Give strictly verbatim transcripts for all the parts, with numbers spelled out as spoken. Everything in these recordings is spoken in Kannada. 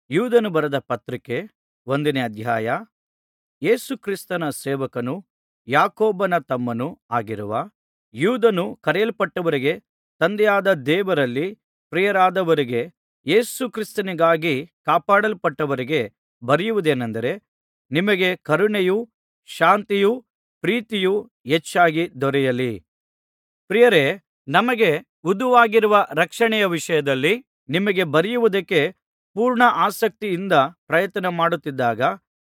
ಯೂದನು ಬರೆದ ಪತ್ರಿಕೆ ಒಂದನೇ ಅಧ್ಯಾಯ. ಯೇಸು ಕ್ರಿಸ್ತನ ಸೇವಕನೂ ಯಾಕೋಬನ ತಮ್ಮನೂ ಆಗಿರುವ ಯೂದನು, ಕರೆಯಲ್ಪಟ್ಟವರಿಗೆ, ತಂದೆಯಾದ ದೇವರಲ್ಲಿ ಪ್ರಿಯರಾದವರಿಗೆ, ಯೇಸು ಕ್ರಿಸ್ತನಿಗಾಗಿ ಕಾಪಾಡಲ್ಪಟ್ಟವರಿಗೆ ಬರೆಯುವುದೇನೆಂದರೆ, ನಿಮಗೆ ಕರುಣೆಯೂ ಶಾಂತಿಯೂ ಪ್ರೀತಿಯೂ ಹೆಚ್ಚಾಗಿ ದೊರೆಯಲಿ. ಪ್ರಿಯರೇ, ನಮಗೆ ಹುದುವಾಗಿರುವ ರಕ್ಷಣೆಯ ವಿಷಯದಲ್ಲಿ ನಿಮಗೆ ಬರೆಯುವುದಕ್ಕೆ ಪೂರ್ಣ ಆಸಕ್ತಿಯಿಂದ ಪ್ರಯತ್ನ ಮಾಡುತ್ತಿದ್ದಾಗ,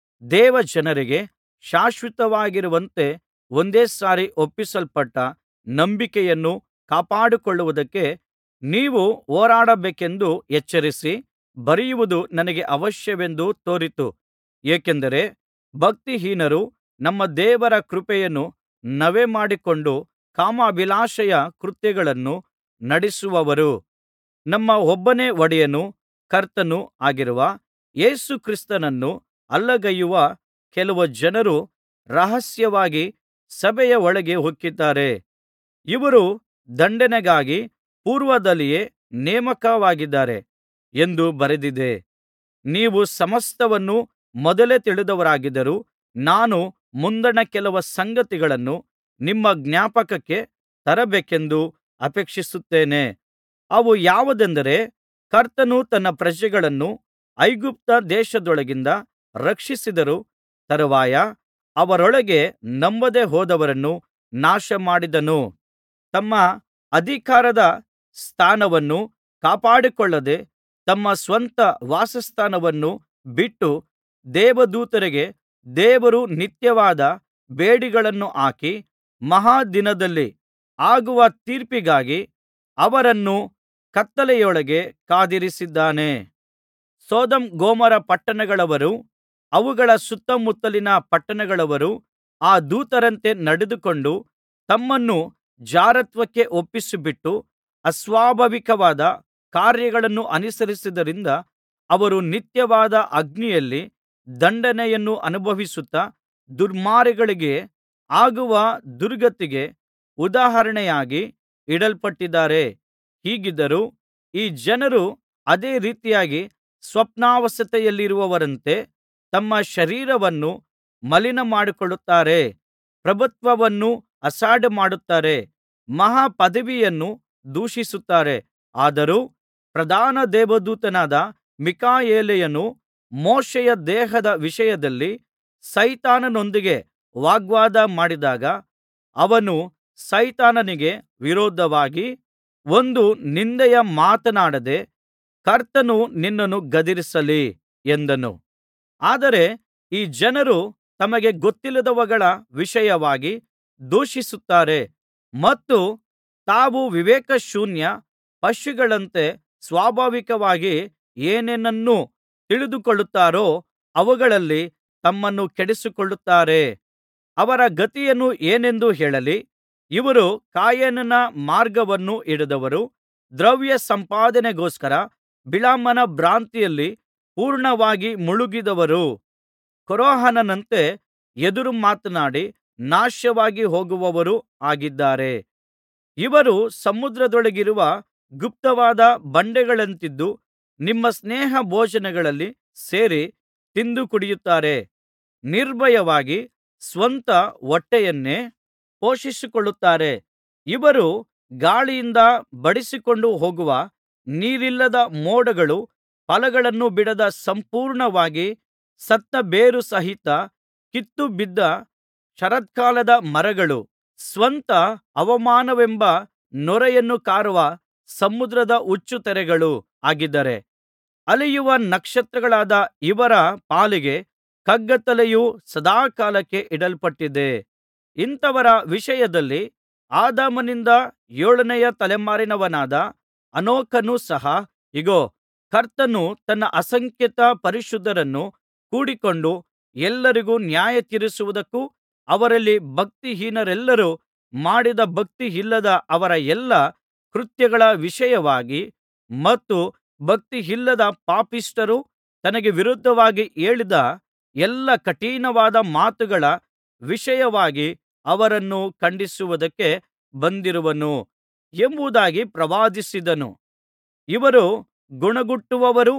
ದೇವಜನರಿಗೆ ಶಾಶ್ವತವಾಗಿರುವಂತೆ ಒಂದೇ ಸಾರಿ ಒಪ್ಪಿಸಲ್ಪಟ್ಟ ನಂಬಿಕೆಯನ್ನು ಕಾಪಾಡಿಕೊಳ್ಳುವುದಕ್ಕೆ ನೀವು ಹೋರಾಡಬೇಕೆಂದು ಎಚ್ಚರಿಸಿ ಬರೆಯುವುದು ನನಗೆ ಅವಶ್ಯವೆಂದು ತೋರಿತು. ಏಕೆಂದರೆ ಭಕ್ತಿಹೀನರು ನಮ್ಮ ದೇವರ ಕೃಪೆಯನ್ನು ನವೆಮಾಡಿಕೊಂಡು ಕಾಮಾಭಿಲಾಷೆಯ ಕೃತ್ಯಗಳನ್ನು ನಡೆಸುವವರು, ನಮ್ಮ ಒಬ್ಬನೇ ಒಡೆಯನೂ ಕರ್ತನೂ ಆಗಿರುವ ಯೇಸು ಕ್ರಿಸ್ತನನ್ನು ಅಲ್ಲಗಳೆಯುವ ಕೆಲವು ಜನರು ರಹಸ್ಯವಾಗಿ ಸಭೆಯ ಒಳಗೆ ಹೊಕ್ಕಿದ್ದಾರೆ. ಇವರು ದಂಡನೆಗಾಗಿ ಪೂರ್ವದಲ್ಲಿಯೇ ನೇಮಕವಾಗಿದ್ದಾರೆ ಎಂದು ಬರೆದಿದೆ. ನೀವು ಸಮಸ್ತವನ್ನು ಮೊದಲೇ ತಿಳಿದವರಾಗಿದ್ದರೂ ನಾನು ಮುಂದಣ ಕೆಲವು ಸಂಗತಿಗಳನ್ನು ನಿಮ್ಮ ಜ್ಞಾಪಕಕ್ಕೆ ತರಬೇಕೆಂದು ಅಪೇಕ್ಷಿಸುತ್ತೇನೆ. ಅವು ಯಾವುದೆಂದರೆ, ಕರ್ತನು ತನ್ನ ಪ್ರಜೆಗಳನ್ನು ಐಗುಪ್ತ ದೇಶದೊಳಗಿಂದ ರಕ್ಷಿಸಿದರೂ ತರುವಾಯ ಅವರೊಳಗೆ ನಂಬದೆ ಹೋದವರನ್ನು ನಾಶಮಾಡಿದನು. ತಮ್ಮ ಅಧಿಕಾರದ ಸ್ಥಾನವನ್ನು ಕಾಪಾಡಿಕೊಳ್ಳದೆ ತಮ್ಮ ಸ್ವಂತ ವಾಸಸ್ಥಾನವನ್ನು ಬಿಟ್ಟು ದೇವದೂತರಿಗೆ ದೇವರು ನಿತ್ಯವಾದ ಬೇಡಿಗಳನ್ನು ಹಾಕಿ ಮಹಾದಿನದಲ್ಲಿ ಆಗುವ ತೀರ್ಪಿಗಾಗಿ ಅವರನ್ನು ಕತ್ತಲೆಯೊಳಗೆ ಕಾದಿರಿಸಿದ್ದಾನೆ. ಸೊದೋಮ್ ಗೊಮೋರ ಪಟ್ಟಣಗಳವರೂ ಅವುಗಳ ಸುತ್ತಮುತ್ತಲಿನ ಪಟ್ಟಣಗಳವರೂ ಆ ದೂತರಂತೆ ನಡೆದುಕೊಂಡು ತಮ್ಮನ್ನು ಜಾರತ್ವಕ್ಕೆ ಒಪ್ಪಿಸಿಬಿಟ್ಟು ಅಸ್ವಾಭಾವಿಕವಾದ ಕಾರ್ಯಗಳನ್ನು ಅನುಸರಿಸಿದ್ದರಿಂದ ಅವರು ನಿತ್ಯವಾದ ಅಗ್ನಿಯಲ್ಲಿ ದಂಡನೆಯನ್ನು ಅನುಭವಿಸುತ್ತಾ ದುರ್ಮಾರ್ಗರಿಗೆ ಆಗುವ ದುರ್ಗತಿಗೆ ಉದಾಹರಣೆಯಾಗಿ ಇಡಲ್ಪಟ್ಟಿದ್ದಾರೆ. ಹೀಗಿದ್ದರೂ ಈ ಜನರು ಅದೇ ರೀತಿಯಾಗಿ ಸ್ವಪ್ನಾವಸ್ಥೆಯಲ್ಲಿರುವವರಂತೆ ತಮ್ಮ ಶರೀರವನ್ನು ಮಲಿನಮಾಡಿಕೊಳ್ಳುತ್ತಾರೆ, ಪ್ರಭುತ್ವವನ್ನು ಅಸಡ್ಡೆಮಾಡುತ್ತಾರೆ, ಮಹಾಪದವಿಯನ್ನು ದೂಷಿಸುತ್ತಾರೆ. ಆದರೂ ಪ್ರಧಾನ ದೇವದೂತನಾದ ಮಿಕಾಯೇಲನು ಮೋಶೆಯ ದೇಹದ ವಿಷಯದಲ್ಲಿ ಸೈತಾನನೊಂದಿಗೆ ವಾಗ್ವಾದ ಮಾಡಿದಾಗ ಅವನು ಸೈತಾನನಿಗೆ ವಿರೋಧವಾಗಿ ಒಂದು ನಿಂದೆಯ ಮಾತನಾಡದೆ, ಕರ್ತನು ನಿನ್ನನ್ನು ಗದರಿಸಲಿ ಎಂದನು. ಆದರೆ ಈ ಜನರು ತಮಗೆ ಗೊತ್ತಿಲ್ಲದವುಗಳ ವಿಷಯವಾಗಿ ದೂಷಿಸುತ್ತಾರೆ ಮತ್ತು ತಾವು ವಿವೇಕಶೂನ್ಯ ಪಶುಗಳಂತೆ ಸ್ವಾಭಾವಿಕವಾಗಿ ಏನೇನನ್ನು ತಿಳಿದುಕೊಳ್ಳುತ್ತಾರೋ ಅವುಗಳಲ್ಲಿ ತಮ್ಮನ್ನು ಕೆಡಿಸಿಕೊಳ್ಳುತ್ತಾರೆ. ಅವರ ಗತಿಯನ್ನು ಏನೆಂದು ಹೇಳಲಿ? ಇವರು ಕಾಯಿನನ ಮಾರ್ಗವನ್ನು ಹಿಡಿದವರು, ದ್ರವ್ಯ ಸಂಪಾದನೆಗೋಸ್ಕರ ಬಿಳಾಮನ ಭ್ರಾಂತಿಯಲ್ಲಿ ಪೂರ್ಣವಾಗಿ ಮುಳುಗಿದವರು, ಕೋರಹನಂತೆ ಎದುರು ಮಾತನಾಡಿ ನಾಶವಾಗಿ ಹೋಗುವವರೂ ಆಗಿದ್ದಾರೆ. ಇವರು ಸಮುದ್ರದೊಳಗಿರುವ ಗುಪ್ತವಾದ ಬಂಡೆಗಳಂತಿದ್ದು ನಿಮ್ಮ ಸ್ನೇಹ ಭೋಜನಗಳಲ್ಲಿ ಸೇರಿ ತಿಂದು ಕುಡಿಯುತ್ತಾರೆ. ನಿರ್ಭಯವಾಗಿ ಸ್ವಂತ ಹೊಟ್ಟೆಯನ್ನೇ ಪೋಷಿಸಿಕೊಳ್ಳುತ್ತಾರೆ. ಇವರು ಗಾಳಿಯಿಂದ ಬಡಿಸಿಕೊಂಡು ಹೋಗುವ ನೀರಿಲ್ಲದ ಮೋಡಗಳು ಫಲಗಳನ್ನು ಬಿಡದ ಸಂಪೂರ್ಣವಾಗಿ ಸತ್ತ ಬೇರು ಸಹಿತ ಕಿತ್ತುಬಿದ್ದ ಶರತ್ಕಾಲದ ಮರಗಳು, ಸ್ವಂತ ಅವಮಾನವೆಂಬ ನೊರೆಯನ್ನು ಕಾರುವ ಸಮುದ್ರದ ಹುಚ್ಚುತೆರೆಗಳೂ ಆಗಿದ್ದಾರೆ. ಅಲೆಯುವ ನಕ್ಷತ್ರಗಳಾದ ಇವರ ಪಾಲಿಗೆ ಕಗ್ಗತ್ತಲೆಯು ಸದಾಕಾಲಕ್ಕೆ ಇಡಲ್ಪಟ್ಟಿದೆ. ಇಂಥವರ ವಿಷಯದಲ್ಲಿ ಆದಾಮನಿಂದ ಏಳನೆಯ ತಲೆಮಾರಿನವನಾದ ಹನೋಕನು ಸಹ, ಇಗೋ, ಕರ್ತನು ತನ್ನ ಅಸಂಖ್ಯಾತ ಪರಿಶುದ್ಧರನ್ನು ಕೂಡಿಕೊಂಡು ಎಲ್ಲರಿಗೂ ನ್ಯಾಯತೀರಿಸುವುದಕ್ಕೂ ಅವರಲ್ಲಿ ಭಕ್ತಿಹೀನರೆಲ್ಲರೂ ಮಾಡಿದ ಭಕ್ತಿಯಿಲ್ಲದ ಅವರ ಎಲ್ಲಾ ಕೃತ್ಯಗಳ ವಿಷಯವಾಗಿ ಮತ್ತು ಭಕ್ತಿಯಿಲ್ಲದ ಪಾಪಿಷ್ಠರು ತನಗೆ ವಿರುದ್ಧವಾಗಿ ಹೇಳಿದ ಎಲ್ಲಾ ಕಠಿಣವಾದ ಮಾತುಗಳ ವಿಷಯವಾಗಿ ಅವರನ್ನು ಖಂಡಿಸುವುದಕ್ಕೆ ಬಂದಿರುವನು ಎಂಬುದಾಗಿ ಪ್ರವಾದಿಸಿದನು. ಇವರು ಗುಣಗುಟ್ಟುವವರೂ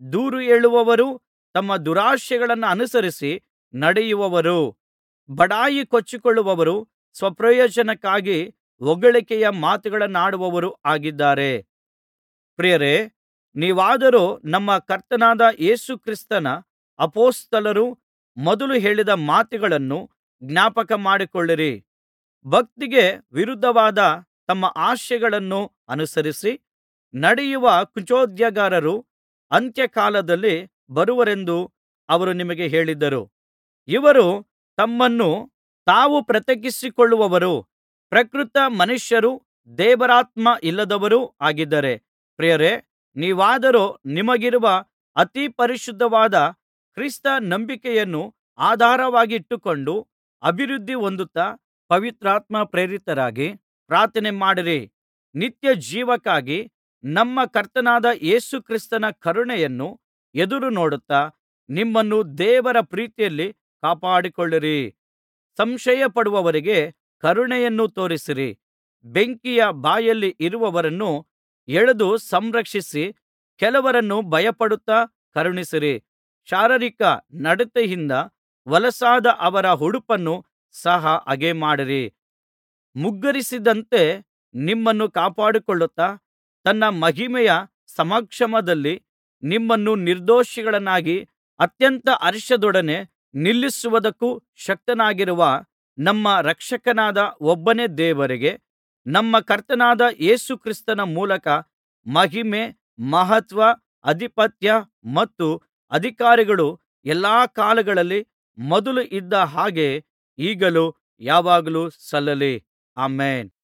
ದೂರು ಹೇಳುವವರು, ತಮ್ಮ ದುರಾಶೆಗಳನ್ನು ಅನುಸರಿಸಿ ನಡೆಯುವವರು, ಬಡಾಯಿ ಕೊಚ್ಚಿಕೊಳ್ಳುವವರು, ಸ್ವಪ್ರಯೋಜನಕ್ಕಾಗಿ ಹೊಗಳಿಕೆಯ ಮಾತುಗಳನ್ನಾಡುವವರೂ ಆಗಿದ್ದಾರೆ. ಪ್ರಿಯರೇ, ನೀವಾದರೋ ನಮ್ಮ ಕರ್ತನಾದ ಯೇಸು ಕ್ರಿಸ್ತನ ಅಪೊಸ್ತಲರು ಮೊದಲು ಹೇಳಿದ ಮಾತುಗಳನ್ನು ಜ್ಞಾಪಕ ಮಾಡಿಕೊಳ್ಳಿರಿ. ಭಕ್ತಿಗೆ ವಿರುದ್ಧವಾದ ತಮ್ಮ ಆಶೆಗಳನ್ನು ಅನುಸರಿಸಿ ನಡೆಯುವ ಕುಚೋದ್ಯಗಾರರು ಅಂತ್ಯಕಾಲದಲ್ಲಿ ಬರುವರೆಂದು ಅವರು ನಿಮಗೆ ಹೇಳಿದ್ದರು. ಇವರು ತಮ್ಮನ್ನು ತಾವು ಪ್ರತ್ಯೇಕಿಸಿಕೊಳ್ಳುವವರೂ, ಪ್ರಕೃತ ಮನುಷ್ಯರೂ ದೇವರಾತ್ಮ ಇಲ್ಲದವರೂ ಆಗಿದ್ದಾರೆ. ಪ್ರಿಯರೇ, ನೀವಾದರೋ ನಿಮಗಿರುವ ಅತಿ ಪರಿಶುದ್ಧವಾದ ಕ್ರಿಸ್ತ ನಂಬಿಕೆಯನ್ನು ಆಧಾರವಾಗಿಟ್ಟುಕೊಂಡು ಅಭಿವೃದ್ಧಿ ಹೊಂದುತ್ತಾ ಪವಿತ್ರಾತ್ಮ ಪ್ರೇರಿತರಾಗಿ ಪ್ರಾರ್ಥನೆ ಮಾಡಿರಿ. ನಿತ್ಯ ಜೀವಕ್ಕಾಗಿ ನಮ್ಮ ಕರ್ತನಾದ ಯೇಸು ಕ್ರಿಸ್ತನ ಕರುಣೆಯನ್ನು ಎದುರುನೋಡುತ್ತಾ ನಿಮ್ಮನ್ನು ದೇವರ ಪ್ರೀತಿಯಲ್ಲಿ ಕಾಪಾಡಿಕೊಳ್ಳಿರಿ. ಸಂಶಯಪಡುವವರಿಗೆ ಕರುಣೆಯನ್ನು ತೋರಿಸಿರಿ. ಬೆಂಕಿಯ ಬಾಯಲ್ಲಿ ಇರುವವರನ್ನು ಎಳೆದು ಸಂರಕ್ಷಿಸಿ, ಕೆಲವರನ್ನು ಭಯಪಡುತ್ತಾ ಕರುಣಿಸಿರಿ. ಶಾರೀರಿಕ ನಡತೆಯಿಂದ ಹೊಲಸಾದ ಅವರ ಉಡುಪನ್ನು ಸಹ ಹಾಗೆಮಾಡಿರಿ. ಮುಗ್ಗರಿಸದಂತೆ ನಿಮ್ಮನ್ನು ಕಾಪಾಡಿಕೊಳ್ಳುತ್ತಾ ತನ್ನ ಮಹಿಮೆಯ ಸಮಕ್ಷಮದಲ್ಲಿ ನಿಮ್ಮನ್ನು ನಿರ್ದೋಷಿಗಳನ್ನಾಗಿ ಅತ್ಯಂತ ಹರ್ಷದೊಡನೆ ನಿಲ್ಲಿಸುವುದಕ್ಕೂ ಶಕ್ತನಾಗಿರುವ ನಮ್ಮ ರಕ್ಷಕನಾದ ಒಬ್ಬನೇ ದೇವರಿಗೆ, ನಮ್ಮ ಕರ್ತನಾದ ಯೇಸು ಕ್ರಿಸ್ತನ ಮೂಲಕ ಮಹಿಮೆ, ಮಹತ್ವ, ಅಧಿಪತ್ಯ ಮತ್ತು ಅಧಿಕಾರಗಳು ಎಲ್ಲಾ ಕಾಲಗಳಲ್ಲಿ ಮೊದಲು ಇದ್ದ ಹಾಗೆ ಈಗಲೂ ಯಾವಾಗಲೂ ಸಲ್ಲಲಿ. ಆಮೆನ್.